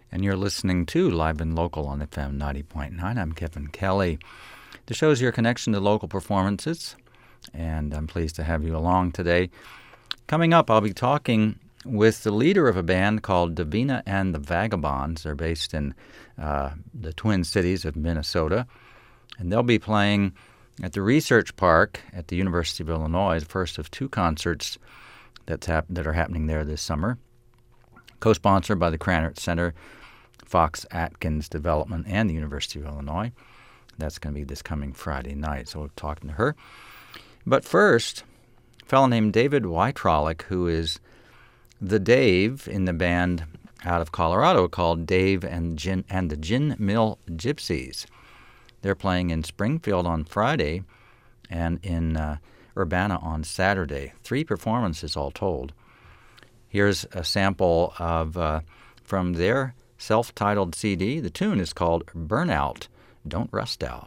and you're listening to Live and Local on FM 90.9. I'm Kevin Kelly. The show's your connection to local performances, and I'm pleased to have you along today. Coming up, I'll be talking with the leader of a band called Davina and the Vagabonds. They're based in the Twin Cities of Minnesota, and they'll be playing at the Research Park at the University of Illinois, the first of two concerts that are happening there this summer, co-sponsored by the Krannert Center, Fox Atkins Development, and the University of Illinois. That's going to be this coming Friday night, so we'll be talking to her. But first, a fellow named David Wytrolick, who is the Dave in the band out of Colorado called Dave and the Gin Mill Gypsies. They're playing in Springfield on Friday and in Urbana on Saturday. 3 performances all told. Here's a sample of from their self-titled CD. The tune is called Burnout, Don't Rust Out.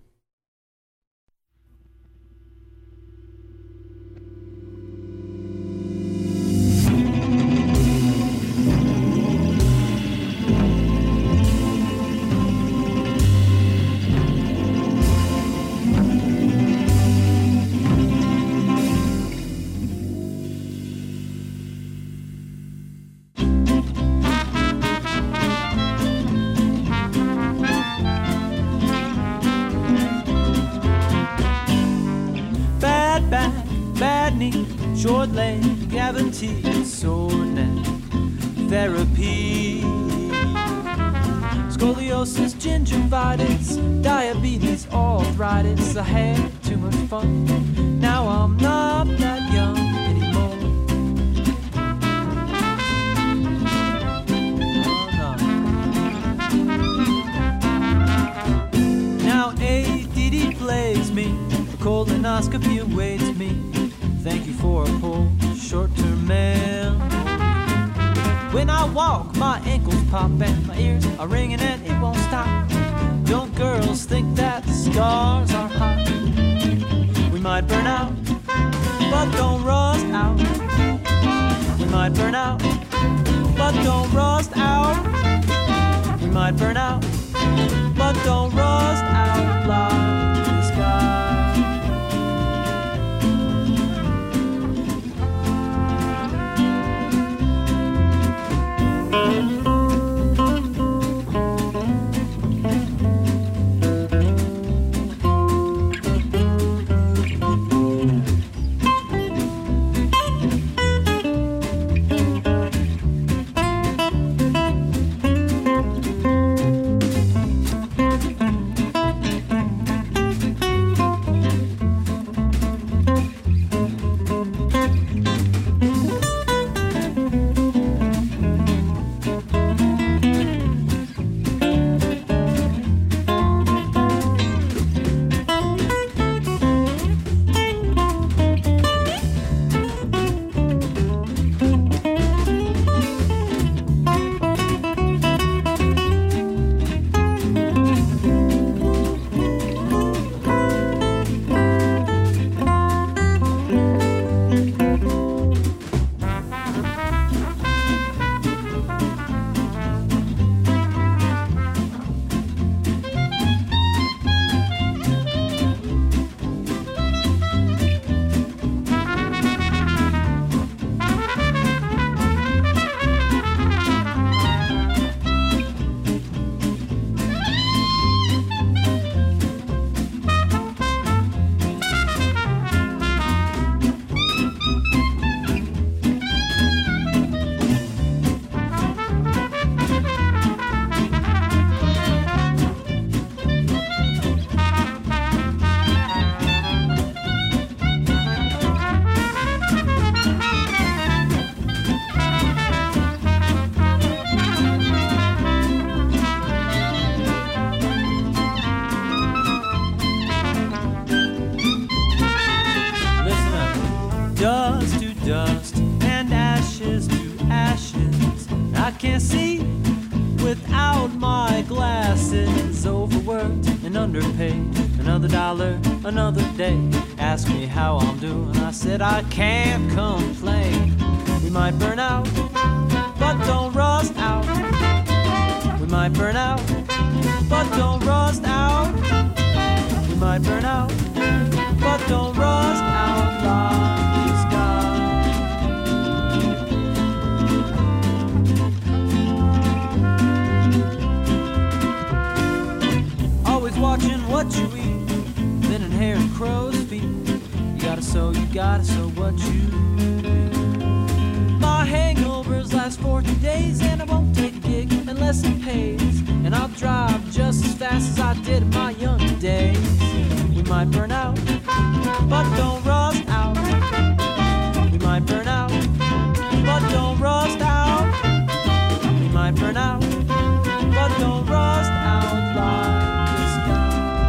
Short leg, cavity, sore neck, therapy, scoliosis, gingivitis, diabetes, arthritis. I had too much fun. Now I'm not that young anymore. Oh, no. Now ADD plagues me, a colonoscopy awaits me. Thank you for a pull, short-term memory. When I walk, my ankles pop and my ears are ringing and it won't stop. Don't girls think that scars are hot? We might burn out, but don't rust out. We might burn out, but don't rust out. We might burn out, but don't rust out like the sky. Another day, ask me how I'm doing. I said I can't complain. We might burn out, but don't rust out. might burn out, but don't rust out like the sky. Always watching what you eat, thinning hair and crow's feet. You gotta sow what you reap. My hangovers last 40 days, and I won't take a gig unless it pays. And I'll drive just as fast as I did in my young days. We might burn out, but don't rust out. We might burn out, but don't rust out. We might burn out, but don't rust out like the sky.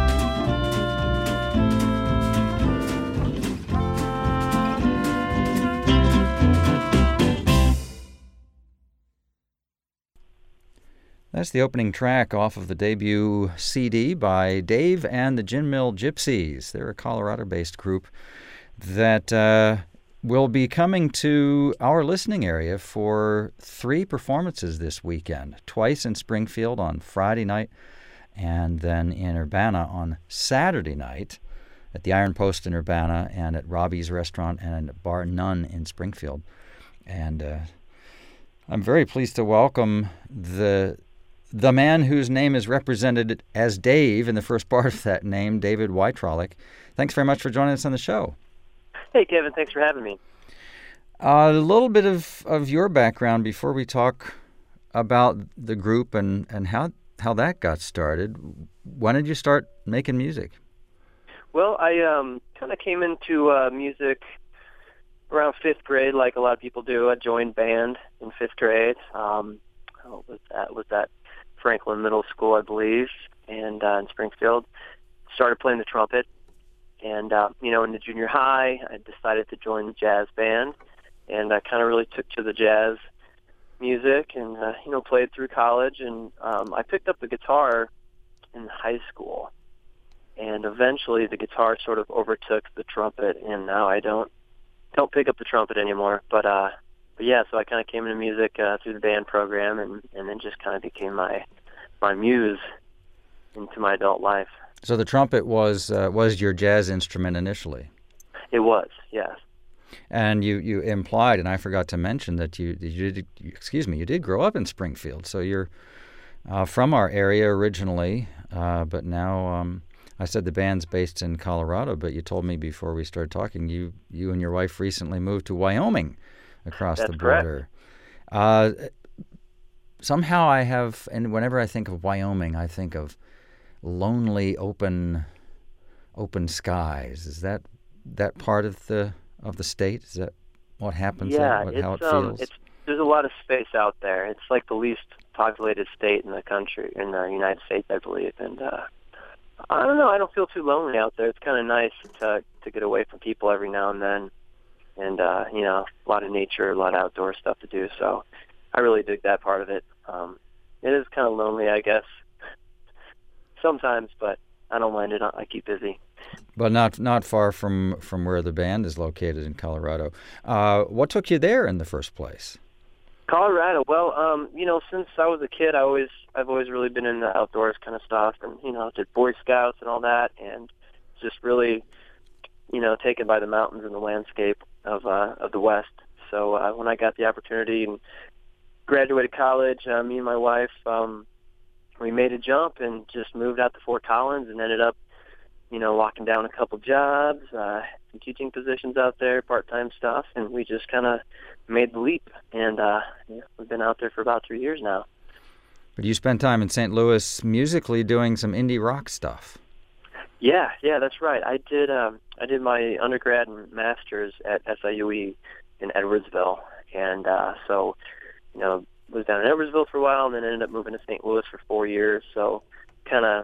That's the opening track off of the debut CD by Dave and the Gin Mill Gypsies. They're a Colorado-based group that will be coming to our listening area for 3 performances this weekend, twice in Springfield on Friday night and then in Urbana on Saturday night at the Iron Post in Urbana and at Robbie's Restaurant and Bar None in Springfield. And I'm very pleased to welcome the man whose name is represented as Dave in the first part of that name, David Wytrolick. Thanks very much for joining us on the show. Hey, Kevin. Thanks for having me. A little bit of your background before we talk about the group and how that got started. When did you start making music? Well, I kind of came into music around 5th grade, like a lot of people do. I joined band in 5th grade. Was that Franklin Middle School, I believe, and in Springfield. Started playing the trumpet. And, in the junior high, I decided to join the jazz band, and I kind of really took to the jazz music and, played through college. And I picked up the guitar in high school, and eventually the guitar sort of overtook the trumpet, and now I don't pick up the trumpet anymore. But yeah, so I kind of came into music through the band program, and then just kind of became my muse into my adult life. So the trumpet was your jazz instrument initially? It was, yes. And you implied, and I forgot to mention, that you did grow up in Springfield. So you're from our area originally, but now I said the band's based in Colorado, but you told me before we started talking you and your wife recently moved to Wyoming across the border. Correct. Somehow I have, and whenever I think of Wyoming, I think of lonely, open skies. Is that part of the state? Is that what happens there? How it feels? There's a lot of space out there. It's like the least populated state in the country, in the United States, I believe. And I don't know. I don't feel too lonely out there. It's kind of nice to get away from people every now and then, and a lot of nature, a lot of outdoor stuff to do. So I really dig that part of it. It is kind of lonely, I guess, sometimes, but I don't mind it. I keep busy. But not far from where the band is located in Colorado. What took you there in the first place? Colorado. Well, since I was a kid, I've always really been in the outdoors kind of stuff, and did Boy Scouts and all that, and just really, taken by the mountains and the landscape of the West. So when I got the opportunity and graduated college, me and my wife, we made a jump and just moved out to Fort Collins and ended up, locking down a couple jobs, some teaching positions out there, part-time stuff, and we just kind of made the leap. And we've been out there for about 3 years now. But you spent time in St. Louis musically doing some indie rock stuff. Yeah, that's right. I did my undergrad and master's at SIUE in Edwardsville, and so was down in Edwardsville for a while, and then ended up moving to St. Louis for 4 years. So kind of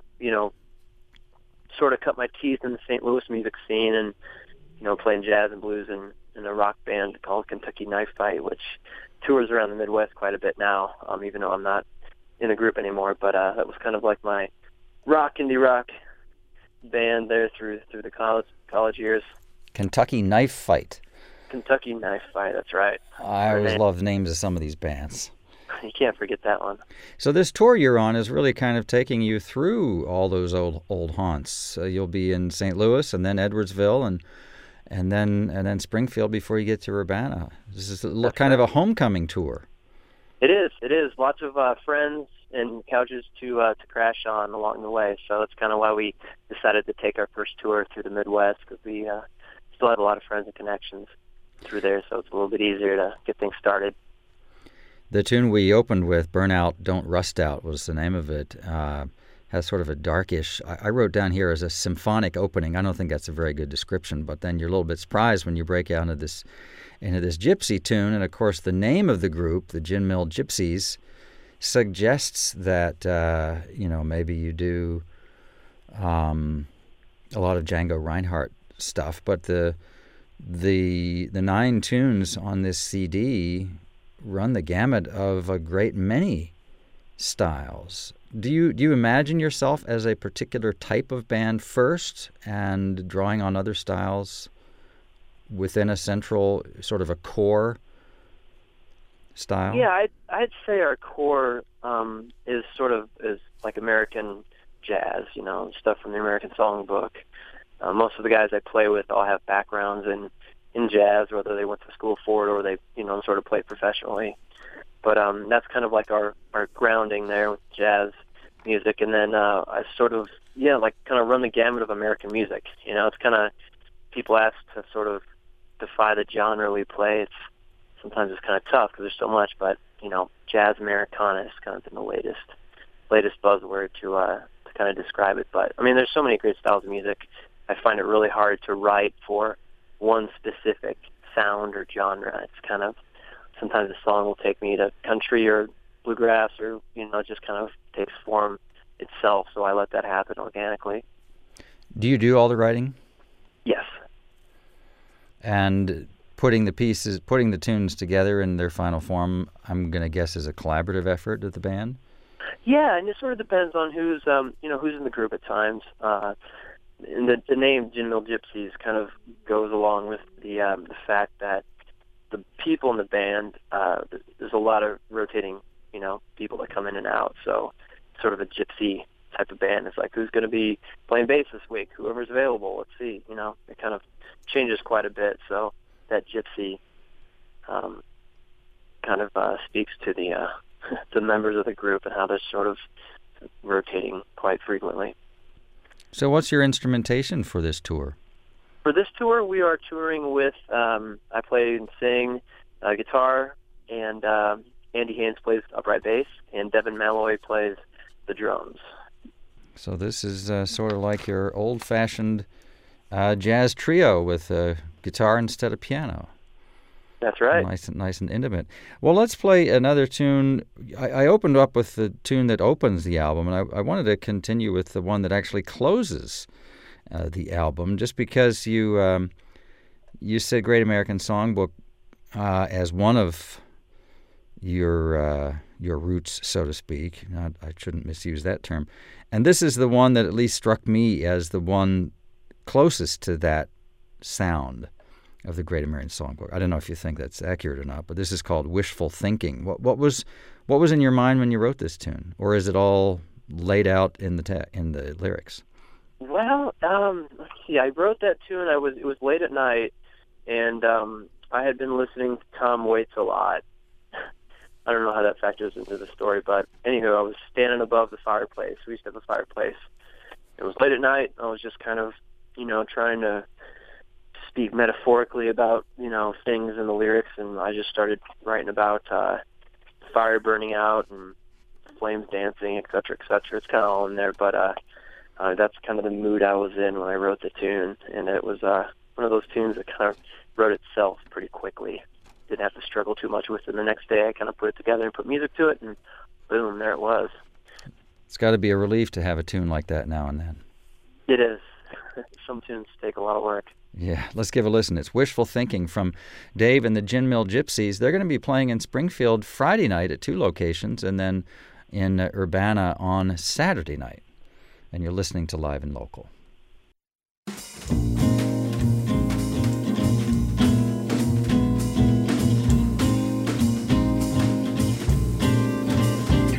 sort of cut my teeth in the St. Louis music scene, and playing jazz and blues in a rock band called Kentucky Knife Fight, which tours around the Midwest quite a bit now, even though I'm not in a group anymore. But that was kind of like my indie rock band there through the college years. Kentucky Knife Fight. Kentucky Knife Fight, that's right. I always love the names of some of these bands. you can't forget that one. So this tour you're on is really kind of taking you through all those old haunts. You'll be in St. Louis and then Edwardsville and then Springfield before you get to Urbana. This is kind of a homecoming tour. It is. It is. Lots of friends and couches to crash on along the way. So that's kind of why we decided to take our first tour through the Midwest, because we still have a lot of friends and connections through there, so it's a little bit easier to get things started. The tune we opened with, Burn Out, Don't Rust Out, was the name of it. Has sort of a darkish, I wrote down here as a symphonic opening. I don't think that's a very good description, but then you're a little bit surprised when you break out into this gypsy tune. And, of course, the name of the group, the Gin Mill Gypsies, suggests that, maybe you do a lot of Django Reinhardt stuff. But the 9 tunes on this CD run the gamut of a great many styles. Do you imagine yourself as a particular type of band first and drawing on other styles within a central sort of a core style? Yeah, I'd say our core is like American jazz, stuff from the American Songbook. Most of the guys I play with all have backgrounds in jazz, whether they went to school for it or they, sort of play professionally. But that's kind of like our grounding there with jazz music. And then I sort of, kind of run the gamut of American music. It's kind of, people ask to sort of defy the genre we play. Sometimes it's kind of tough because there's so much, but, jazz Americana has kind of been the latest buzzword to kind of describe it. But, I mean, there's so many great styles of music. I find it really hard to write for one specific sound or genre. It's kind of, sometimes a song will take me to country or bluegrass or, it just kind of takes form itself, so I let that happen organically. Do you do all the writing? Yes. And putting the tunes together in their final form, I'm going to guess is a collaborative effort of the band? Yeah, and it sort of depends on who's in the group at times. And the name Gin Mill Gypsies kind of goes along with the fact that the people in the band, there's a lot of rotating, people that come in and out. So sort of a gypsy type of band. It's like, who's going to be playing bass this week? Whoever's available, let's see. It kind of changes quite a bit. So that gypsy kind of speaks to the members of the group and how they're sort of rotating quite frequently. So what's your instrumentation for this tour? For this tour, we are touring with, I play and sing guitar, and Andy Haynes plays upright bass, and Devin Malloy plays the drums. So this is sort of like your old-fashioned jazz trio with guitar instead of piano. That's right. Nice and intimate. Well, let's play another tune. I opened up with the tune that opens the album, and I wanted to continue with the one that actually closes the album, just because you said Great American Songbook as one of your roots, so to speak. I shouldn't misuse that term. And this is the one that at least struck me as the one closest to that sound of the Great American Songbook. I don't know if you think that's accurate or not, but this is called Wishful Thinking. What was in your mind when you wrote this tune, or is it all laid out in the lyrics? Well, let's see. I wrote that tune. It was late at night, and I had been listening to Tom Waits a lot. I don't know how that factors into the story, but anywho, I was standing above the fireplace. We used to have a fireplace. It was late at night. I was just kind of, trying to speak metaphorically about, things in the lyrics, and I just started writing about fire burning out and flames dancing, et cetera, et cetera. It's kind of all in there, but that's kind of the mood I was in when I wrote the tune, and it was one of those tunes that kind of wrote itself pretty quickly. Didn't have to struggle too much with it. The next day I kind of put it together and put music to it, and boom, there it was. It's got to be a relief to have a tune like that now and then. It is. Some tunes take a lot of work. Yeah, let's give a listen. It's Wishful Thinking from Dave and the Gin Mill Gypsies. They're going to be playing in Springfield Friday night at 2 locations, and then in Urbana on Saturday night. And you're listening to Live and Local.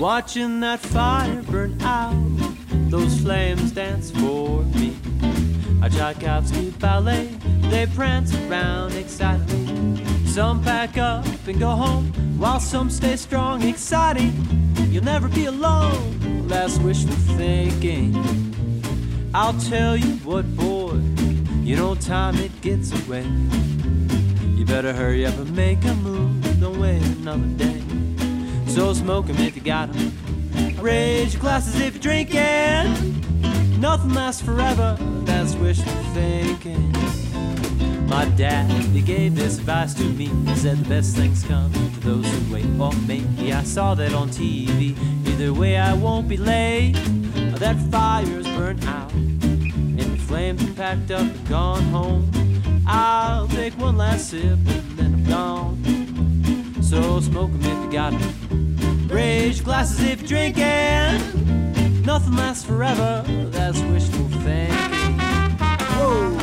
watching that fire burn out. Those flames dance for me. A Tchaikovsky ballet, they prance around excitedly. Some pack up and go home, while some stay strong, exciting. You'll never be alone, that's wishful thinking. I'll tell you what, boy, you know time it gets away. You better hurry up and make a move, don't wait another day. So smoke 'em if you got 'em, raise your glasses if you're drinking. Nothing lasts forever, that's wishful thinking. My dad, he gave this advice to me. He said the best things come to those who wait. Or maybe I saw that on TV. Either way I won't be late. That fire's burnt out and the flames are packed up and gone home. I'll take one last sip and then I'm gone. So smoke 'em if you got 'em, raise your glasses if you're drinking. Nothing lasts forever, that's wishful thinking. Whoa.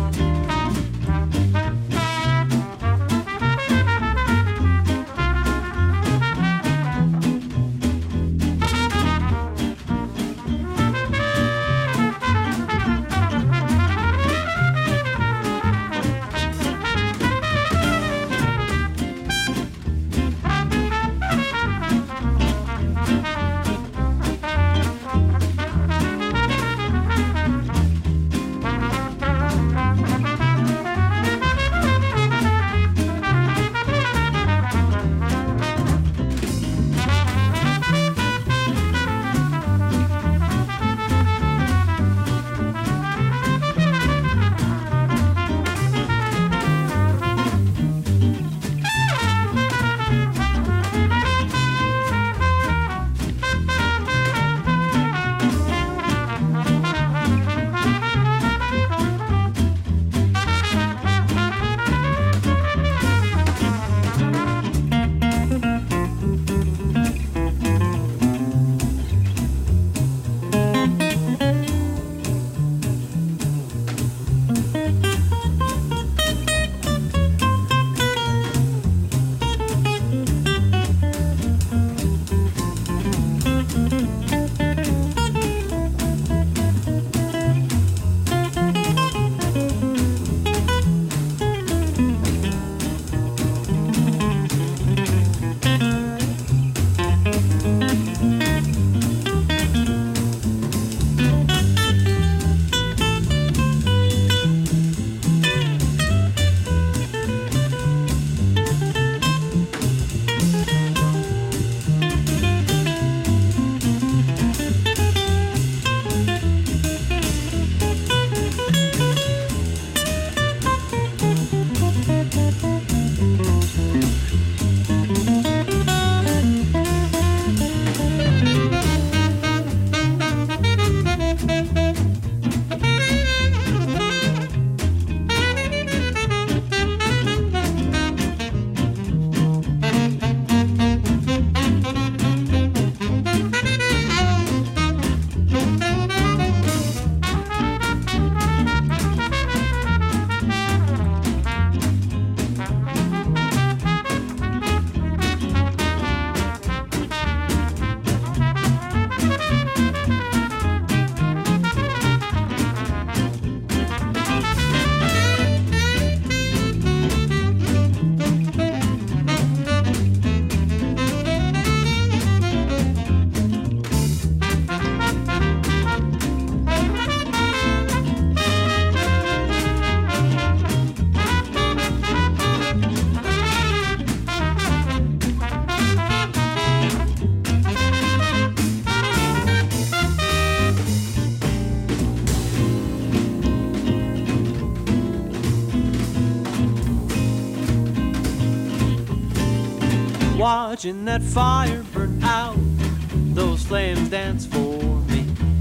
watching that fire burn out. Those flames dance for me.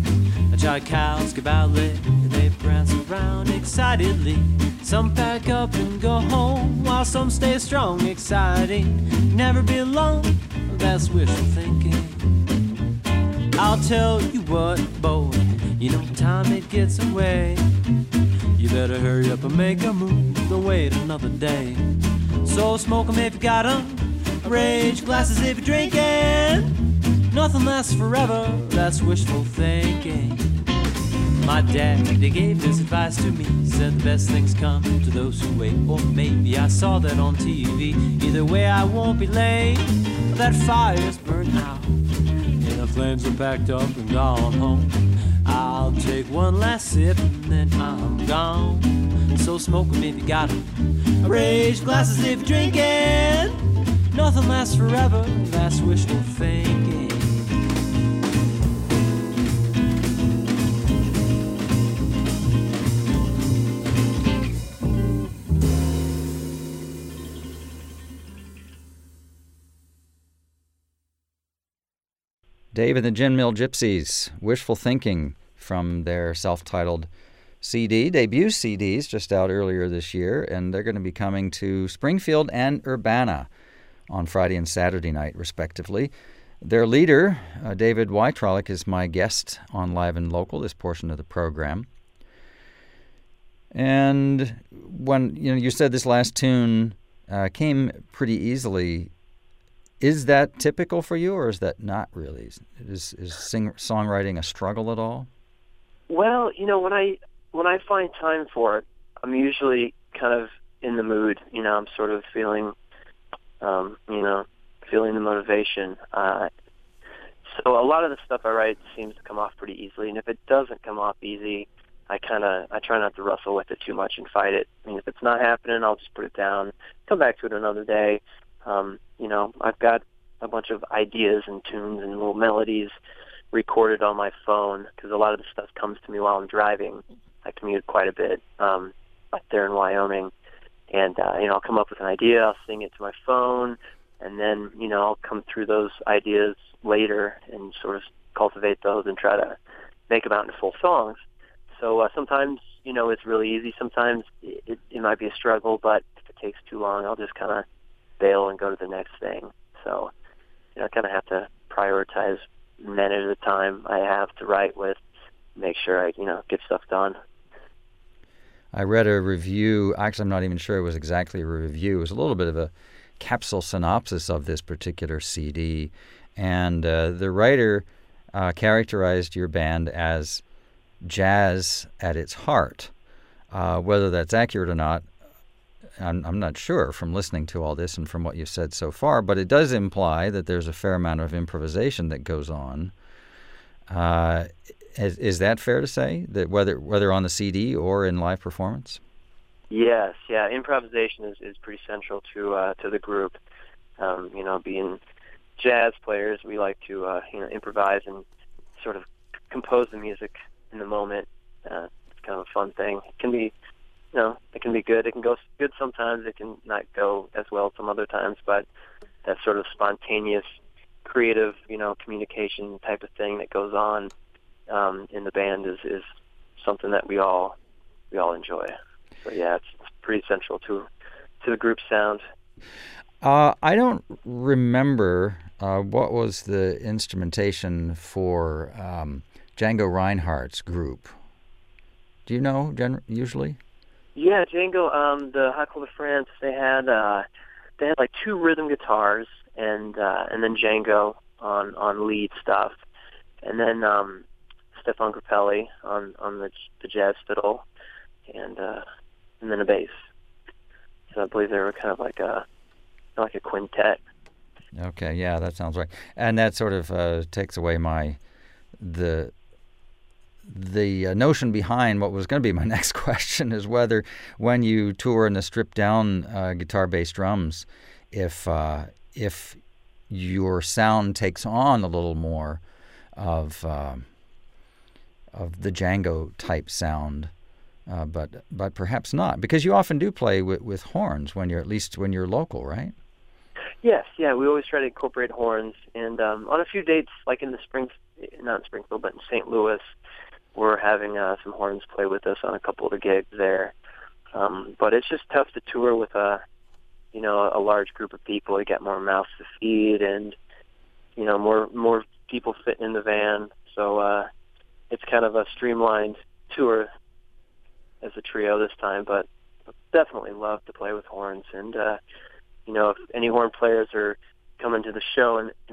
A Tchaikovsky ballet, they prance around excitedly. Some pack up and go home, while some stay strong, exciting. Never be alone, that's wishful thinking. I'll tell you what, boy, you know time it gets away. You better hurry up and make a move, don't wait another day. So smoke 'em if you got 'em, raise your glasses if you're drinking. Nothing lasts forever, that's wishful thinking. My dad, he gave this advice to me. Said the best things come to those who wait. Or maybe I saw that on TV. Either way, I won't be late. That fire's burned out and the flames are packed up and gone home. I'll take one last sip and then I'm gone. So smoke 'em if you got 'em. Raise glasses if you're drinking. Nothing lasts forever, that's wishful thinking. Dave and the Gin Mill Gypsies, Wishful Thinking, from their self-titled CD, debut CDs, just out earlier this year, and they're going to be coming to Springfield and Urbana on Friday and Saturday night, respectively. Their leader, David Wytrolick, is my guest on Live and Local, this portion of the program. And when you said this last tune came pretty easily, is that typical for you, or is that not really? Is songwriting a struggle at all? Well, when I find time for it, I'm usually kind of in the mood. I'm sort of feeling, feeling the motivation. So a lot of the stuff I write seems to come off pretty easily, and if it doesn't come off easy, I try not to wrestle with it too much and fight it. If it's not happening, I'll just put it down, come back to it another day. I've got a bunch of ideas and tunes and little melodies recorded on my phone because a lot of the stuff comes to me while I'm driving. I commute quite a bit up there in Wyoming, and I'll come up with an idea, I'll sing it to my phone, and then I'll come through those ideas later and sort of cultivate those and try to make them out into full songs. So sometimes it's really easy. Sometimes it might be a struggle, but if it takes too long, I'll just kind of bail and go to the next thing. So, I kind of have to prioritize, manage the time I have to write with, make sure I, get stuff done. I read a review. Actually, I'm not even sure it was exactly a review. It was a little bit of a capsule synopsis of this particular CD. And the writer characterized your band as jazz at its heart. Whether that's accurate or not, I'm not sure from listening to all this and from what you've said so far, but it does imply that there's a fair amount of improvisation that goes on. Is that fair to say, that whether on the CD or in live performance? Yes, yeah. Improvisation is pretty central to the group. Being jazz players, we like to improvise and sort of compose the music in the moment. It's kind of a fun thing. It can be it can be good. It can go good sometimes. It can not go as well some other times. But that sort of spontaneous, creative, communication type of thing that goes on in the band is something that we all enjoy. So yeah, it's pretty central to the group's sound. I don't remember what was the instrumentation for Django Reinhardt's group. Do you know usually? Yeah, Django, the Hot Club de France, they had like two rhythm guitars and then Django on lead stuff, and then Stefan Grappelli on the jazz fiddle, and then a bass. So I believe they were kind of like a quintet. Okay, yeah, that sounds right, and that sort of takes away the notion behind what was going to be my next question is whether, when you tour in the stripped-down guitar, bass, drums, if your sound takes on a little more of the Django type sound, but perhaps not, because you often do play with horns when you're local, right? Yes, yeah, we always try to incorporate horns, and on a few dates, like not in Springfield, but in St. Louis, we're having some horns play with us on a couple of the gigs there. But it's just tough to tour with a large group of people to get more mouths to feed and, more people fitting in the van. So it's kind of a streamlined tour as a trio this time, but definitely love to play with horns. And, if any horn players are coming to the show in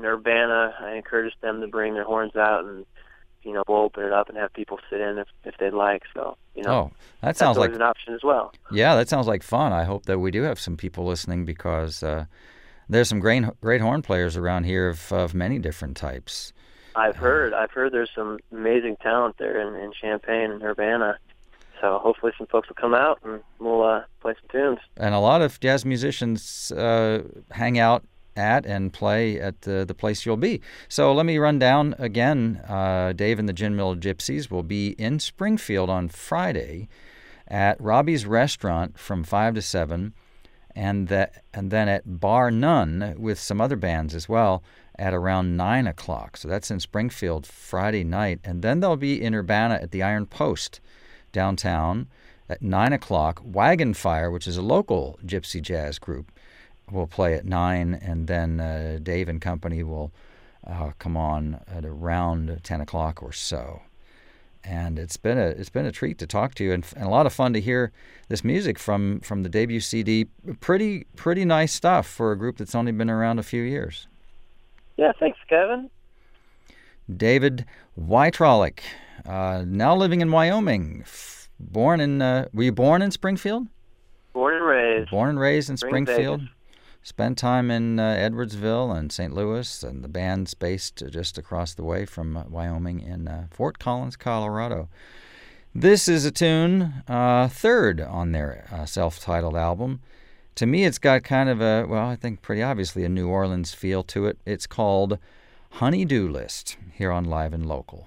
in Urbana, I encourage them to bring their horns out, and we'll open it up and have people sit in if they'd like. So that sounds like an option as well. Yeah, that sounds like fun. I hope that we do have some people listening, because there's some great horn players around here of many different types. I've heard there's some amazing talent there in Champaign and Urbana. So hopefully some folks will come out and we'll play some tunes. And a lot of jazz musicians hang out at and play at the place you'll be. So let me run down again. Dave and the Gin Mill Gypsies will be in Springfield on Friday at Robbie's Restaurant from 5 to 7, and then at Bar None with some other bands as well at around 9 o'clock. So that's in Springfield Friday night. And then they'll be in Urbana at the Iron Post downtown at 9 o'clock. Wagon Fire, which is a local gypsy jazz group, will play at 9, and then Dave and company will come on at around 10 o'clock or so. And it's been a treat to talk to you, and a lot of fun to hear this music from the debut CD. Pretty nice stuff for a group that's only been around a few years. Yeah, thanks, Kevin. David Wytrolick, now living in Wyoming. Were you born in Springfield? Born and raised. Born and raised in Springfield. Vegas. Spent time in Edwardsville and St. Louis, and the band's based just across the way from Wyoming in Fort Collins, Colorado. This is a tune, third on their self-titled album. To me, it's got kind of I think pretty obviously a New Orleans feel to it. It's called Honey-Do List, here on Live and Local.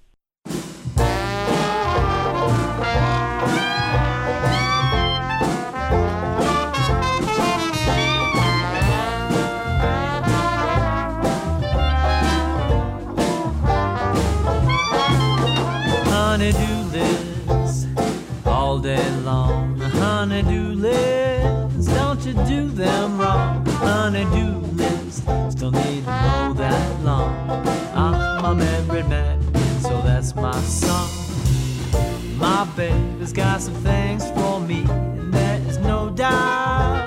Honey-do list all day long. Honey-do list, don't you do them wrong. Honey-do list, still need to mow that lawn. I'm a married man, so that's my song. My baby's got some things for me, and there is no doubt.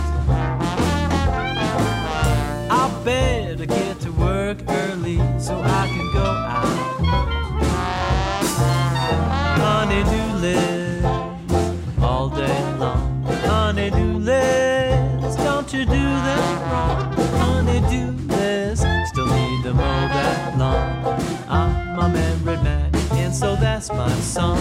I better get to work early so I can go out. Honey-do list all day long. Honey-do list, don't you do them wrong. Honey-do list, still need to mow that lawn. I'm a married man, and so that's my song.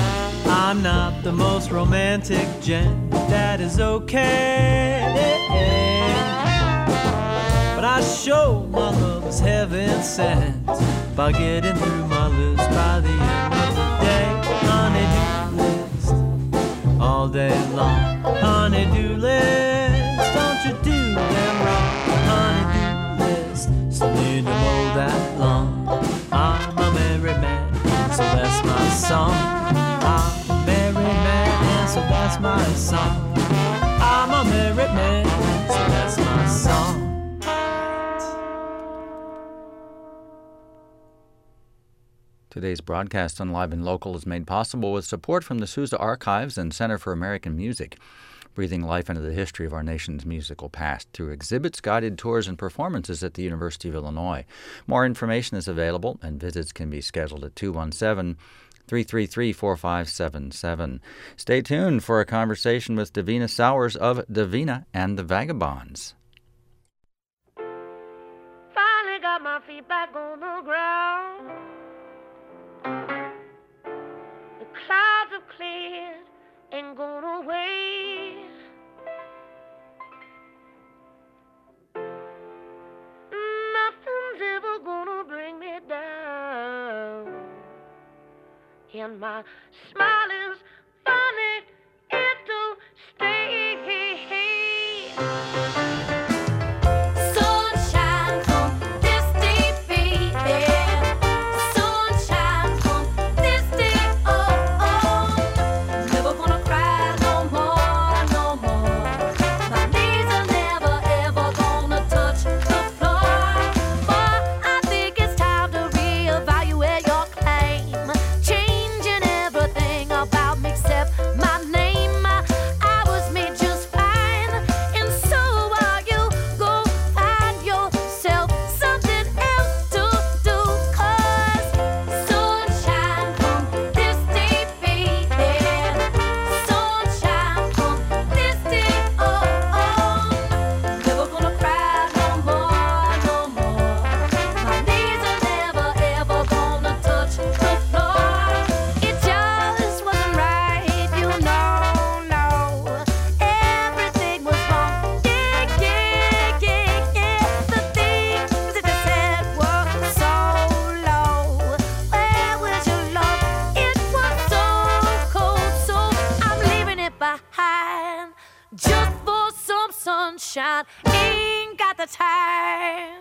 I'm not the most romantic gent, that is okay. I show my love is heaven sent by getting through my list by the end of the day. Honey-do list all day long. Honey-do list, don't you do them wrong. Honey-do list, still need to mow that lawn. I'm a merry man, so that's my song. I'm a merry man, and so that's my song. I'm a merry man, so that's my song. Today's broadcast on Live and Local is made possible with support from the Sousa Archives and Center for American Music, breathing life into the history of our nation's musical past through exhibits, guided tours, and performances at the University of Illinois. More information is available, and visits can be scheduled at 217-333-4577. Stay tuned for a conversation with Davina Sowers of Davina and the Vagabonds. Finally got my feet back on the ground. The clouds have cleared and gone away. Nothing's ever gonna bring me down. And my smile is funny, it'll stay. Sunshine from this day, baby. Sunshine from this day, oh, oh. Never gonna cry no more, no more. My knees are never, ever gonna touch the floor. But I think it's time to reevaluate your claim. Changing everything about me except my name. I was made just fine, and so are you. Go find yourself something else to do. 'Cause sunshine from this day, baby. Sunshine from this day, oh, oh. Never gonna cry no more, no more. My knees are never, ever gonna touch the floor. It just wasn't right, you know, no. Everything was wrong, yeah, yeah, yeah, yeah. The things that they said were so low. Where was your love? It was so cold, so I'm leaving it behind just for some sunshine. Ain't got the time.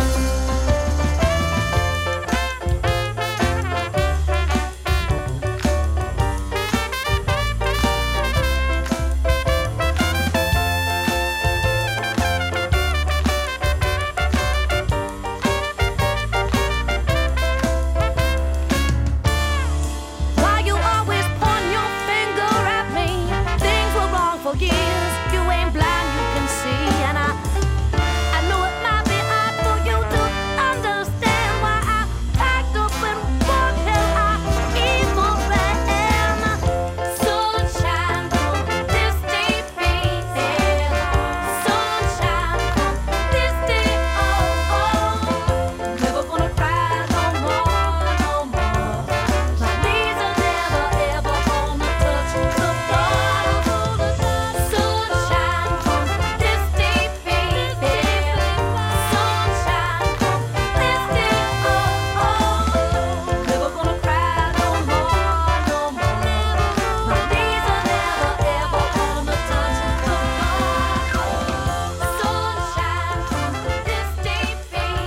Why you always point your finger at me? Things were wrong for years. You ain't blind, you can see. And I know it might be hard for you to understand why I packed up and walked till I evil ran. Sunshine from this day, baby. Sunshine from this day, oh, oh. Never gonna cry no more, no more. My knees are never, ever gonna touch the floor. Sunshine from this day, baby. Sunshine from this day, oh, oh. Never gonna cry no more, no more. My knees are never, ever gonna touch the floor. Sunshine from this day, baby.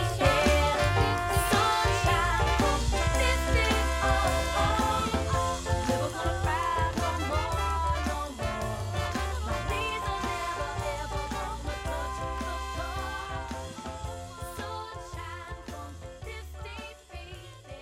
Sunshine from this day, oh, oh. Never gonna cry no more, no more. My knees are never, ever gonna touch the floor. Sunshine from this day, baby.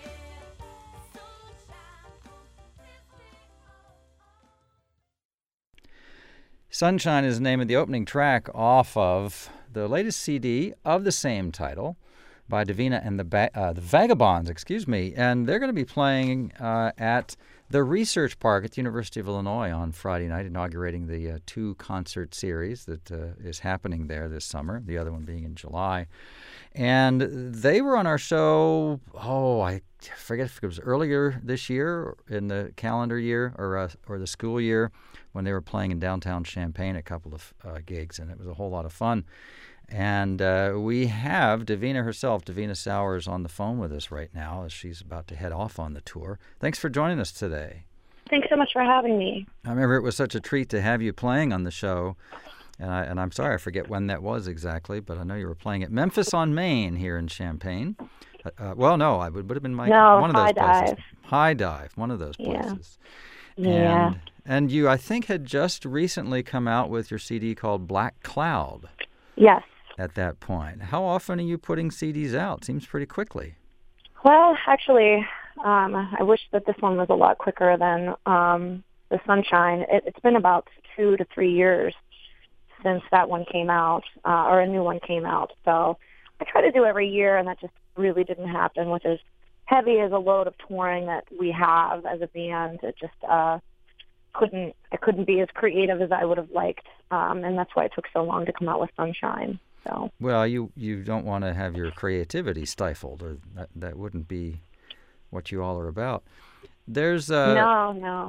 Sunshine is the name of the opening track off of the latest CD of the same title by Davina and the Vagabonds, and they're going to be playing at the Research Park at the University of Illinois on Friday night, inaugurating the two-concert series that is happening there this summer, the other one being in July. And they were on our show, I forget if it was earlier this year in the calendar year or the school year when they were playing in downtown Champaign, a couple of gigs, and it was a whole lot of fun. And we have Davina herself, Davina Sowers, on the phone with us right now as she's about to head off on the tour. Thanks for joining us today. Thanks so much for having me. I remember it was such a treat to have you playing on the show. And I'm sorry, I forget when that was exactly, but I know you were playing at Memphis on Main here in Champaign. Well, no, I would have been one of those places. High Dive, one of those places. Yeah. And you, I think, had just recently come out with your CD called Black Cloud. Yes. At that point. How often are you putting CDs out? Seems pretty quickly. Well, actually, I wish that this one was a lot quicker than The Sunshine. It's been about 2 to 3 years since that one came out, or a new one came out. So I try to do every year, and that just really didn't happen with as heavy as a load of touring that we have as a band. It just I couldn't be as creative as I would have liked, and that's why it took so long to come out with Sunshine. So. Well, you don't want to have your creativity stifled, or that wouldn't be what you all are about. There's no.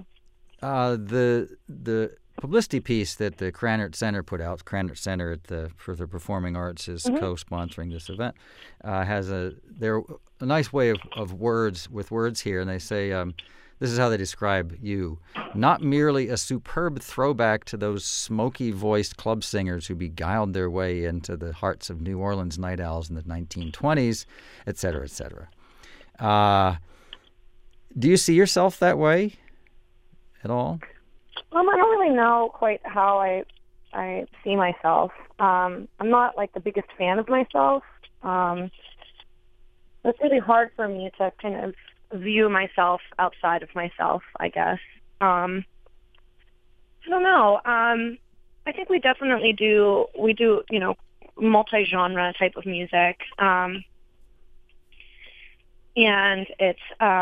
The publicity piece that the Krannert Center put out. Krannert Center for the Performing Arts is co-sponsoring this event. Has a nice way of words here, and they say. This is how they describe you. Not merely a superb throwback to those smoky-voiced club singers who beguiled their way into the hearts of New Orleans night owls in the 1920s, et cetera, et cetera. Do you see yourself that way at all? I don't really know quite how I see myself. I'm not like the biggest fan of myself. It's really hard for me to kind of view myself outside of myself, I guess. I don't know. I think we definitely do, multi-genre type of music. And it's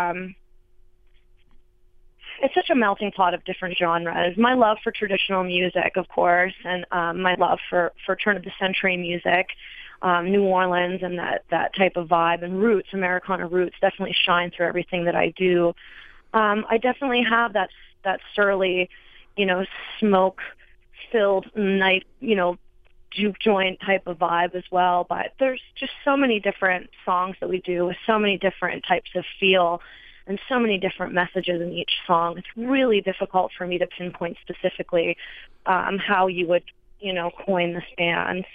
such a melting pot of different genres. My love for traditional music, of course, and my love for turn-of-the-century music, New Orleans and that type of vibe, and roots, Americana roots, definitely shine through everything that I do. I definitely have that surly, smoke-filled night, juke joint type of vibe as well. But there's just so many different songs that we do with so many different types of feel and so many different messages in each song. It's really difficult for me to pinpoint specifically how you would, coin this band.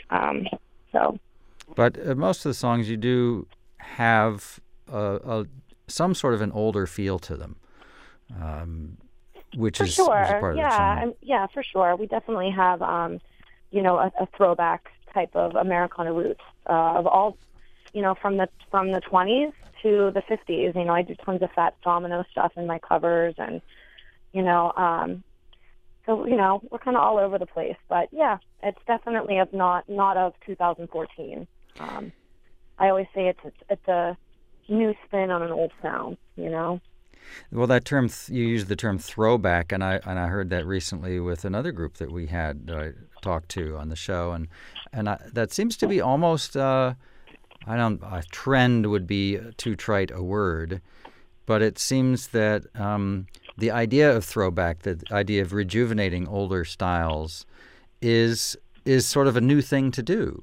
But most of the songs you do have some sort of an older feel to them, which is part of the charm. Yeah, for sure. We definitely have, a throwback type of Americana roots of all, from the 20s to the 50s. I do tons of Fats Domino stuff in my covers, and so we're kind of all over the place. But yeah, it's definitely not of 2014. I always say it's a new spin on an old sound, Well, that term you used the term throwback, and I heard that recently with another group that we had talked to on the show, and that seems to be almost a trend would be too trite a word, but it seems that the idea of throwback, the idea of rejuvenating older styles, is sort of a new thing to do.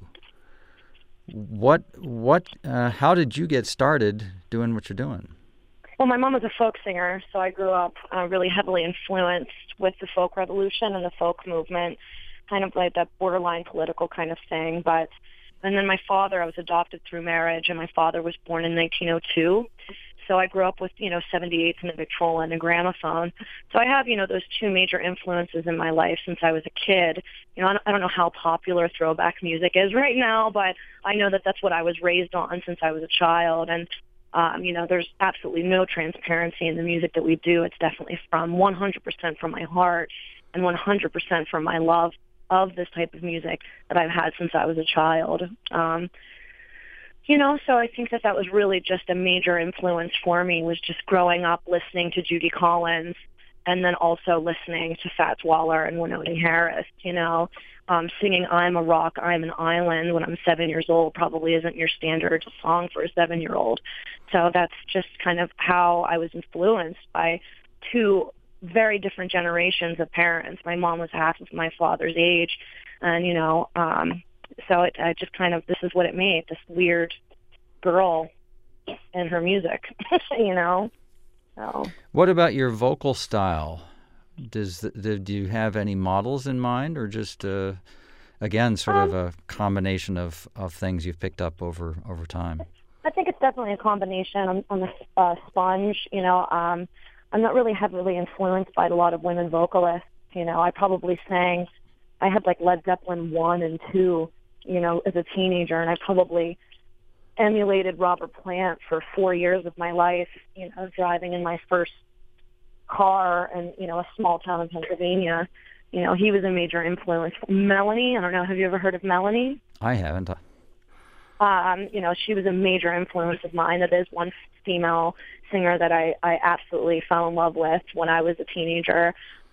How did you get started doing what you're doing? Well, my mom was a folk singer, so I grew up really heavily influenced with the folk revolution and the folk movement, kind of like that borderline political kind of thing. And then my father, I was adopted through marriage, and my father was born in 1902. So I grew up with, 78s and a Victrola and a gramophone. So I have, those two major influences in my life since I was a kid. I don't know how popular throwback music is right now, but I know that that's what I was raised on since I was a child. And, there's absolutely no transparency in the music that we do. It's definitely from 100% from my heart and 100% from my love of this type of music that I've had since I was a child. So I think that was really just a major influence for me, was just growing up listening to Judy Collins and then also listening to Fats Waller and Wynonie Harris, singing I'm a Rock, I'm an Island when I'm 7 years old probably isn't your standard song for a 7-year-old. So that's just kind of how I was influenced by two very different generations of parents. My mom was half of my father's age, and, So I just kind of, this is what it made, this weird girl and her music, you know? So. What about your vocal style? Do you have any models in mind, or just, again, sort of a combination of things you've picked up over time? I think it's definitely a combination. I'm a sponge, you know. I'm not really heavily influenced by a lot of women vocalists. You know, I probably sang, I had like Led Zeppelin 1 and 2, you know, as a teenager, and I probably emulated Robert Plant for 4 years of my life, you know, driving in my first car in, you know, a small town in Pennsylvania. You know, he was a major influence. Melanie, I don't know, have you ever heard of Melanie? I haven't. You know, she was a major influence of mine. That is one female singer that I absolutely fell in love with when I was a teenager.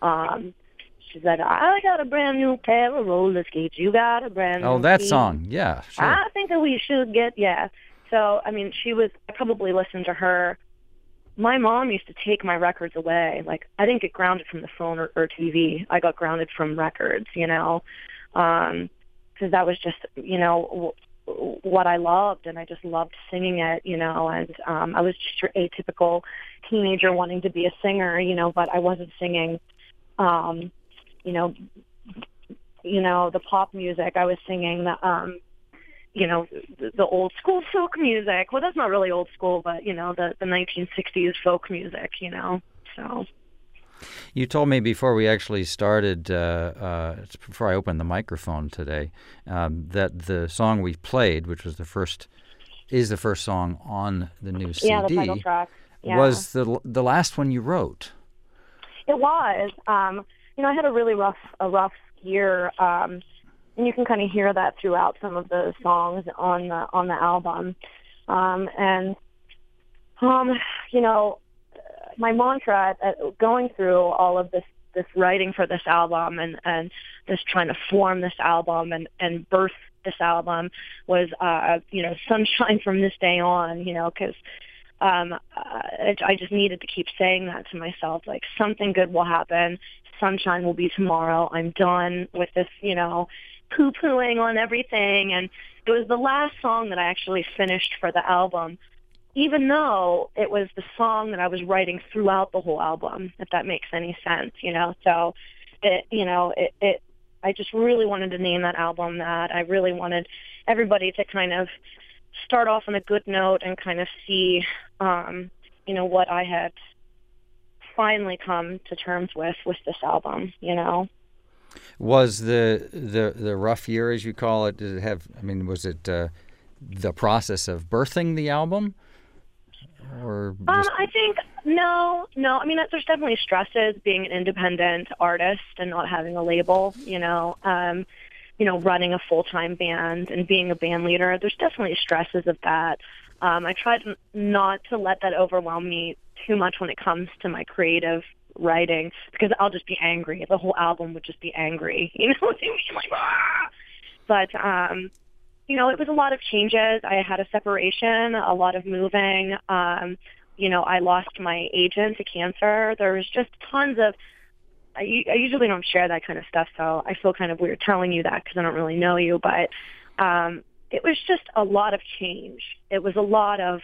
She said, I got a brand new pair of roller skates. You got a brand new Oh, that feet. song. Yeah, sure. I think that we should get, yeah. So, I mean, I probably listened to her. My mom used to take my records away. Like, I didn't get grounded from the phone or TV. I got grounded from records, you know, because that was just, you know, what I loved, and I just loved singing it, you know, and I was just your atypical teenager wanting to be a singer, you know, but I wasn't singing, you know, the pop music. I was singing the, you know, the old school folk music. Well, that's not really old school, but, you know, the 1960s folk music, you know, so. You told me before we actually started, before I opened the microphone today, that the song we played, which was the first song on the new CD, the title track. Yeah. Was the last one you wrote. It was. You know, I had a rough year, and you can kind of hear that throughout some of the songs on the album. You know, my mantra at going through all of this writing for this album and this trying to form this album and birth this album was, you know, sunshine from this day on, you know, because I just needed to keep saying that to myself, like, something good will happen. Sunshine will be tomorrow. I'm done with this, you know, poo-pooing on everything. And it was the last song that I actually finished for the album, even though it was the song that I was writing throughout the whole album, if that makes any sense, you know. So, I just really wanted to name that album that. I really wanted everybody to kind of start off on a good note and kind of see, you know, what I had finally come to terms with this album, you know. Was the rough year, as you call it, did it have, I mean, was it the process of birthing the album? Or I think, no. I mean, there's definitely stresses being an independent artist and not having a label, you know, running a full-time band and being a band leader. There's definitely stresses of that. I tried not to let that overwhelm me too much when it comes to my creative writing, because I'll just be angry. The whole album would just be angry. You know what I mean? Like, ah! But, you know, it was a lot of changes. I had a separation, a lot of moving. You know, I lost my agent to cancer. There was just tons of, I usually don't share that kind of stuff, so I feel kind of weird telling you that because I don't really know you. But it was just a lot of change. It was a lot of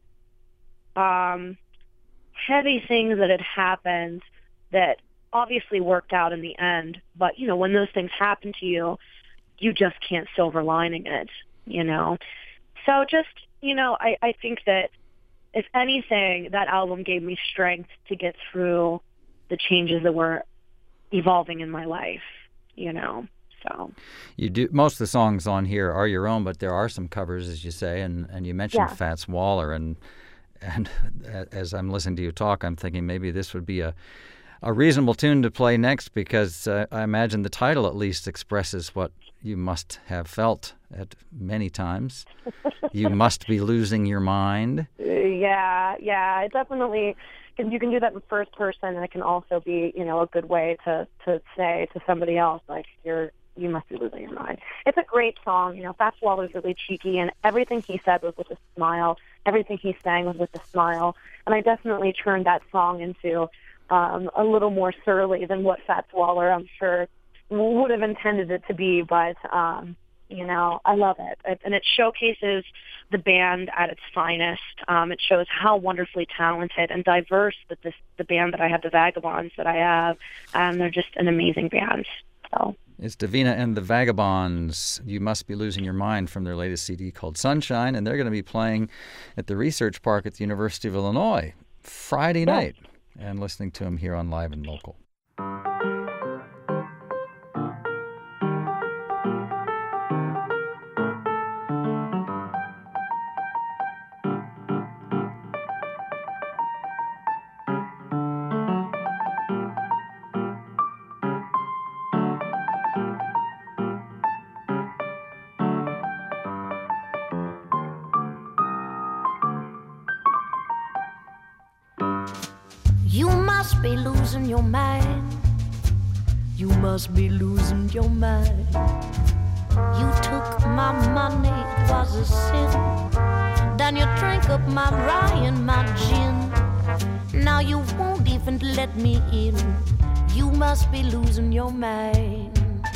heavy things that had happened that obviously worked out in the end. But, you know, when those things happen to you, you just can't silver lining it, you know. So just, you know, I think that if anything, that album gave me strength to get through the changes that were evolving in my life, you know. So you do, most of the songs on here are your own, but there are some covers, as you say, and you mentioned Fats Waller, and as I'm listening to you talk, I'm thinking maybe this would be a reasonable tune to play next, because I imagine the title at least expresses what you must have felt at many times. You must be losing your mind. Yeah, it definitely, because you can do that in first person, and it can also be, you know, a good way to say to somebody else, like, you must be losing your mind. It's a great song. You know, Fats Waller's really cheeky, and everything he said was with a smile. Everything he sang was with a smile. And I definitely turned that song into a little more surly than what Fats Waller, I'm sure, would have intended it to be. But, I love it. And it showcases the band at its finest. It shows how wonderfully talented and diverse that the band that I have, the Vagabonds that I have, they're just an amazing band. So it's Davina and the Vagabonds. You Must Be Losing Your Mind from their latest CD called Sunshine, and they're going to be playing at the Research Park at the University of Illinois Friday night, and listening to them here on Live and Local. You must be losing your mind. You must be losing your mind. You took my money, it was a sin. Then you drank up my rye and my gin. Now you won't even let me in. You must be losing your mind.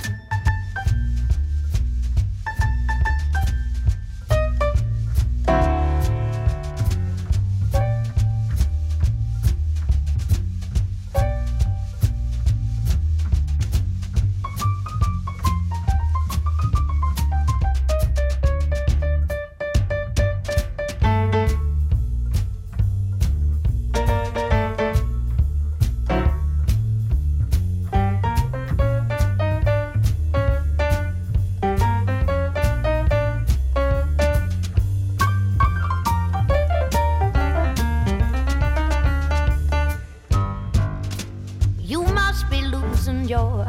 You must be losing your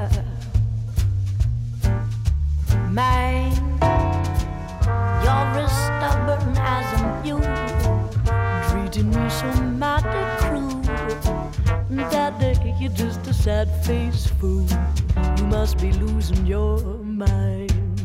mind. You're as stubborn as a mule, treating me so mighty cruel. That day you're just a sad-faced fool. You must be losing your mind.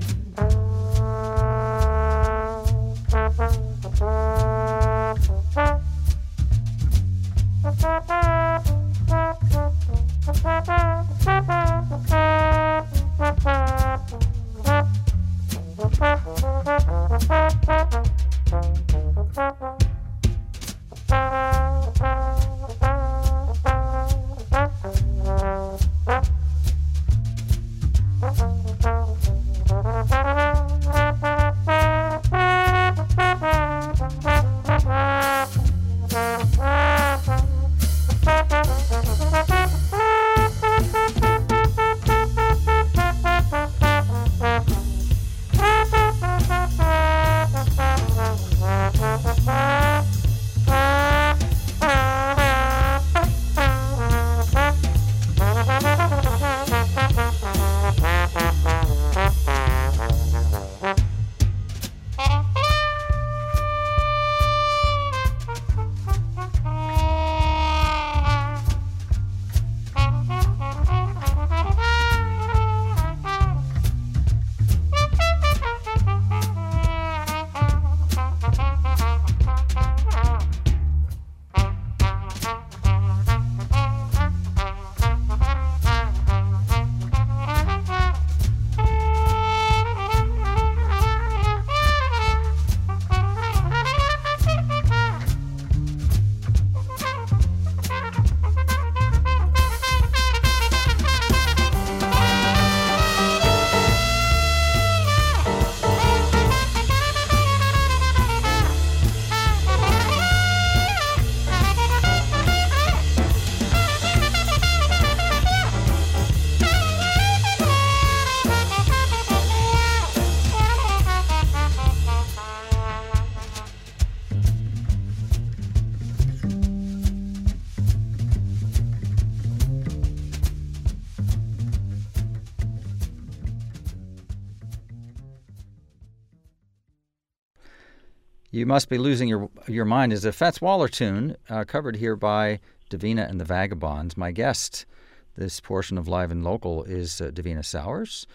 You Must Be Losing Your Mind is a Fats Waller tune covered here by Davina and the Vagabonds. My guest this portion of Live and Local is Davina Sowers.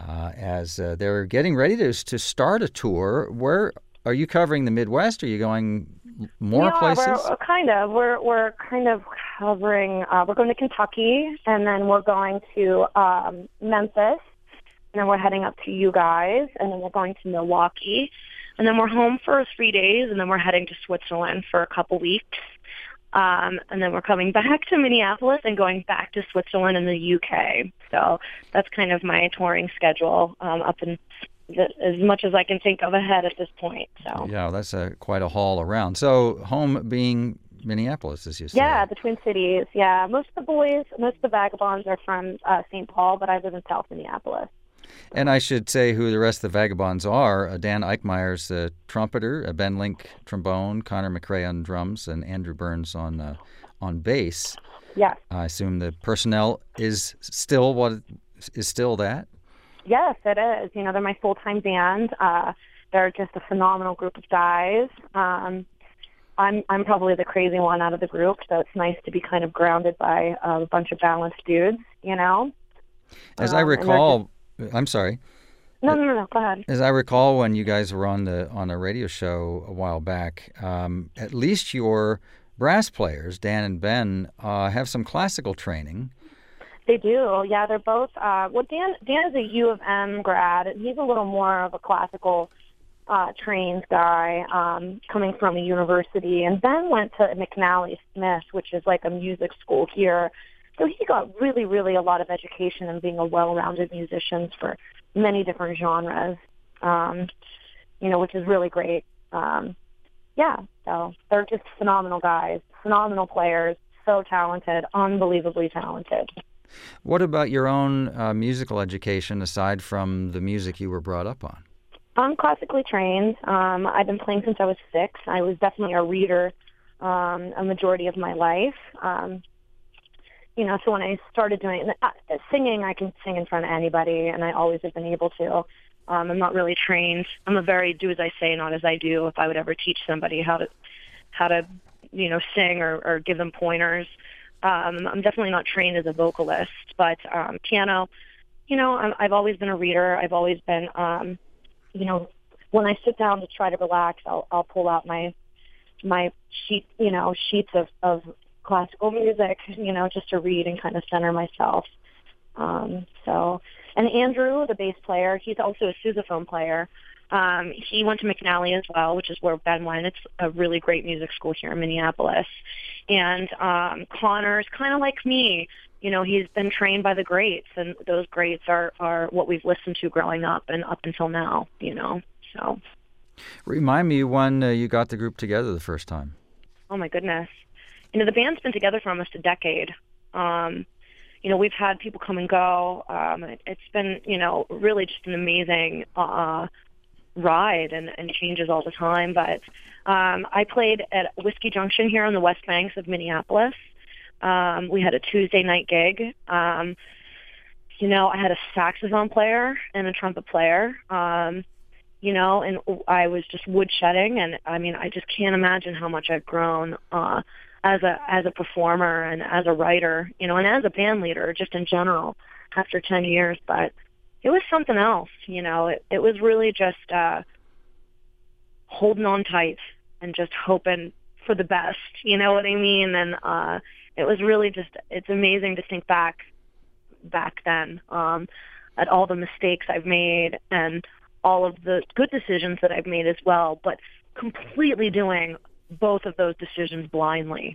As they're getting ready to start a tour, where are you covering the Midwest? Are you going more places? We're kind of. We're kind of covering. We're going to Kentucky, and then we're going to Memphis, and then we're heading up to you guys, and then we're going to Milwaukee, and then we're home for 3 days, and then we're heading to Switzerland for a couple weeks. And then we're coming back to Minneapolis and going back to Switzerland and the UK. So that's kind of my touring schedule up in as much as I can think of ahead at this point. So Yeah, that's quite a haul around. So home being Minneapolis, as you say. yeah, the Twin Cities. Yeah, most of the Vagabonds are from St. Paul, but I live in South Minneapolis. And I should say who the rest of the Vagabonds are. Dan Eichmeyer's the trumpeter, Ben Link trombone, Connor McRae on drums, and Andrew Burns on bass. Yes. I assume the personnel is still that? Yes, it is. You know, they're my full-time band. They're just a phenomenal group of guys. I'm probably the crazy one out of the group, so it's nice to be kind of grounded by a bunch of balanced dudes, you know? As I recall, I'm sorry. No, go ahead. As I recall, when you guys were on a radio show a while back, at least your brass players, Dan and Ben, have some classical training. They do. Yeah, they're both. Well, Dan is a U of M grad, and he's a little more of a classical trained guy, coming from a university. And Ben went to McNally Smith, which is like a music school here. So he got really, really a lot of education in being a well-rounded musician for many different genres, which is really great. So they're just phenomenal guys, phenomenal players, so talented, unbelievably talented. What about your own musical education aside from the music you were brought up on? I'm classically trained. I've been playing since I was 6. I was definitely a reader a majority of my life. So when I started doing singing, I can sing in front of anybody, and I always have been able to. I'm not really trained. I'm a very do as I say, not as I do. If I would ever teach somebody how to sing or give them pointers, I'm definitely not trained as a vocalist. But piano, I've always been a reader. I've always been, when I sit down to try to relax, I'll pull out my sheets of classical music, just to read and kind of center myself. And Andrew, the bass player, he's also a sousaphone player. He went to McNally as well, which is where Ben went. It's a really great music school here in Minneapolis. And Connor's kind of like me. He's been trained by the greats, and those greats are what we've listened to growing up and up until now, so. Remind me when you got the group together the first time. Oh, my goodness. The band's been together for almost a decade. We've had people come and go. It's been, really just an amazing ride and changes all the time. But I played at Whiskey Junction here on the West Banks of Minneapolis. We had a Tuesday night gig. I had a saxophone player and a trumpet player. And I was just woodshedding, and I just can't imagine how much I've grown as a performer and as a writer, and as a band leader, just in general, after 10 years. But it was something else, it was really just holding on tight and just hoping for the best, you know what I mean? And it was really just, it's amazing to think back then at all the mistakes I've made and all of the good decisions that I've made as well, but completely doing both of those decisions blindly,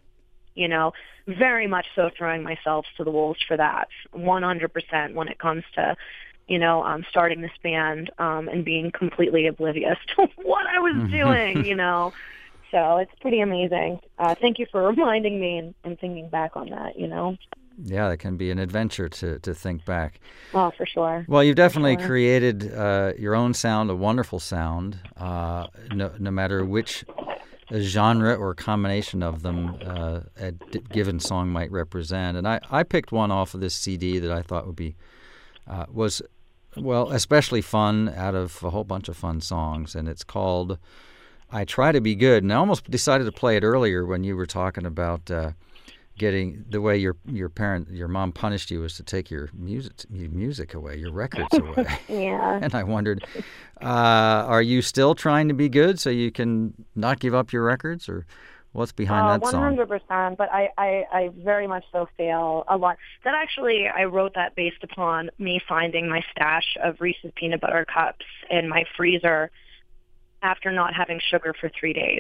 very much so throwing myself to the wolves for that, 100% when it comes to, starting this band and being completely oblivious to what I was doing, So it's pretty amazing. Thank you for reminding me and thinking back on that, Yeah, it can be an adventure to think back. Oh, for sure. Well, you've definitely created your own sound, a wonderful sound, no matter which genre or combination of them a given song might represent. And I picked one off of this CD that I thought would be was especially fun out of a whole bunch of fun songs, and it's called I Try to Be Good. And I almost decided to play it earlier when you were talking about getting the way your mom punished you was to take your music away, your records away. Yeah. And I wondered, are you still trying to be good so you can not give up your records, or What's behind that song? 100%, but I very much so feel a lot. That actually, I wrote that based upon me finding my stash of Reese's Peanut Butter Cups in my freezer after not having sugar for 3 days.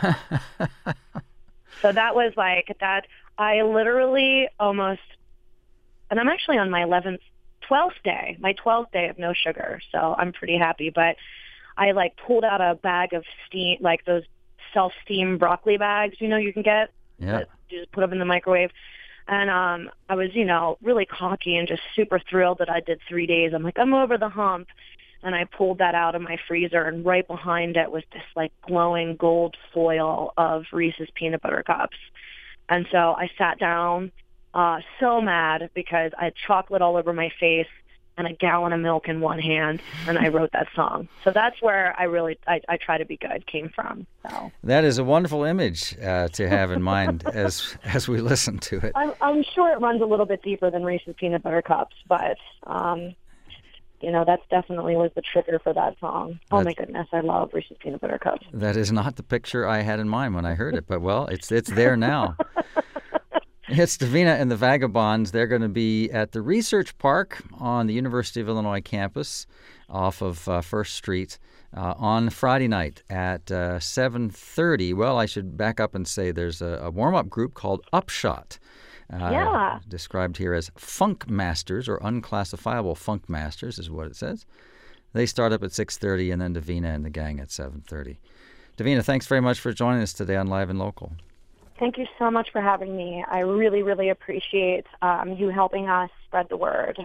So that was like that. I literally almost, and I'm actually on my 12th day of no sugar, so I'm pretty happy. But I like pulled out a bag of steam, like those self-steam broccoli bags, you can get. Yeah. You just put them in the microwave. And I was, really cocky and just super thrilled that I did 3 days. I'm like, I'm over the hump. And I pulled that out of my freezer, and right behind it was this like glowing gold foil of Reese's Peanut Butter Cups. And so I sat down so mad because I had chocolate all over my face and a gallon of milk in one hand, and I wrote that song. So that's where I try to be good came from. So that is a wonderful image to have in mind as we listen to it. I'm sure it runs a little bit deeper than Reese's Peanut Butter Cups, but that's definitely was the trigger for that song. Oh my goodness, I love Reese's Peanut Butter Cups. That is not the picture I had in mind when I heard it, but well, it's there now. It's Davina and the Vagabonds. They're going to be at the Research Park on the University of Illinois campus off of First Street on Friday night at 7:30. Well, I should back up and say there's a warm-up group called Upshot. Described here as Funk Masters or Unclassifiable Funk Masters is what it says. They start up at 6:30 and then Davina and the gang at 7:30. Davina, thanks very much for joining us today on Live and Local. Thank you so much for having me. I really, really appreciate you helping us spread the word.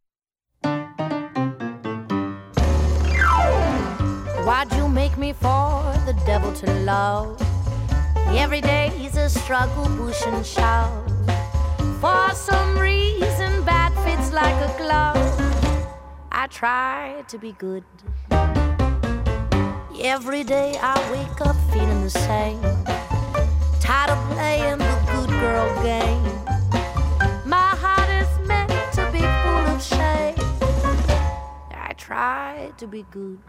Why'd you make me for the devil to love? Every day is a struggle, push and shove. For some reason, bad fits like a glove. I try to be good. Every day I wake up feeling the same. Tired of playing the good girl game. My heart is meant to be full of shame. I try to be good.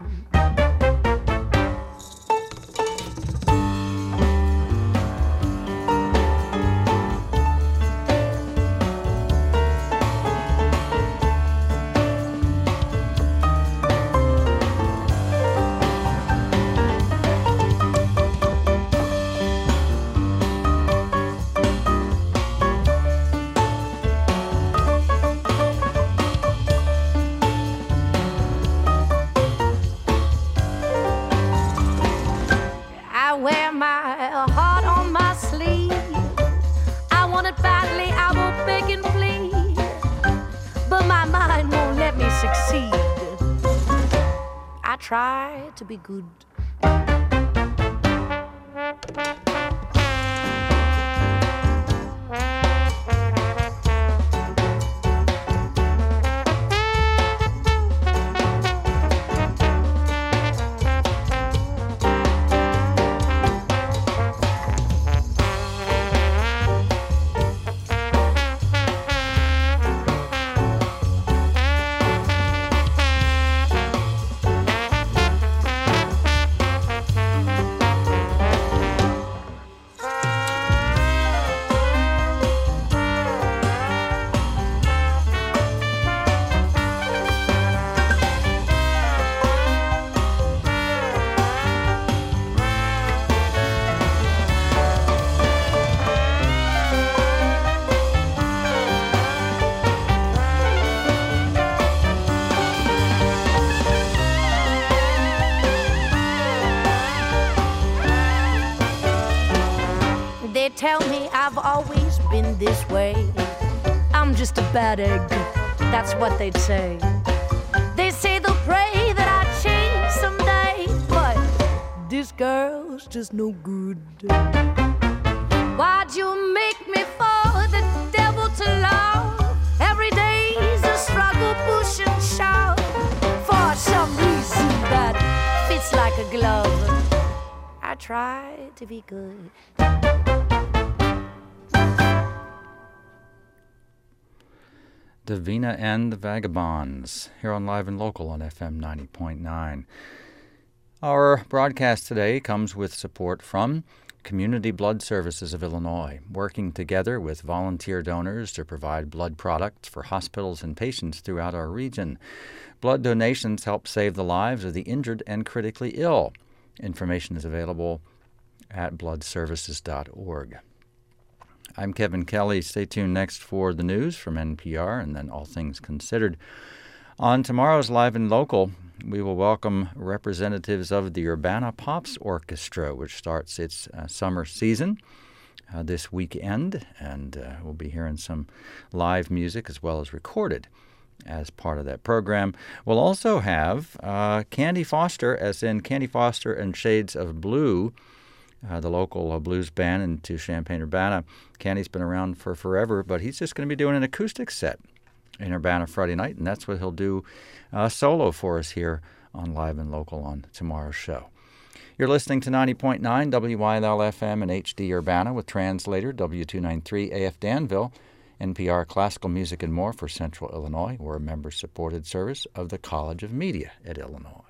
Succeed. I try to be good. Tell me I've always been this way. I'm just a bad egg, that's what they'd say. They say they'll pray that I change someday, but this girl's just no good. Why'd you make me for the devil to love? Every day's a struggle, push and shove. For some reason that fits like a glove, I try to be good. Davina and the Vagabonds, here on Live and Local on FM 90.9. Our broadcast today comes with support from Community Blood Services of Illinois, working together with volunteer donors to provide blood products for hospitals and patients throughout our region. Blood donations help save the lives of the injured and critically ill. Information is available at bloodservices.org. I'm Kevin Kelly. Stay tuned next for the news from NPR and then All Things Considered. On tomorrow's Live and Local, we will welcome representatives of the Urbana Pops Orchestra, which starts its summer season this weekend, and we'll be hearing some live music as well as recorded as part of that program. We'll also have Candy Foster, as in Candy Foster and Shades of Blue, the local blues band into Champaign-Urbana. Candy's been around for forever, but he's just going to be doing an acoustic set in Urbana Friday night, and that's what he'll do solo for us here on Live and Local on tomorrow's show. You're listening to 90.9 WYLL-FM and HD Urbana with translator W293 AF Danville, NPR Classical Music and More for Central Illinois. We're a member-supported service of the College of Media at Illinois.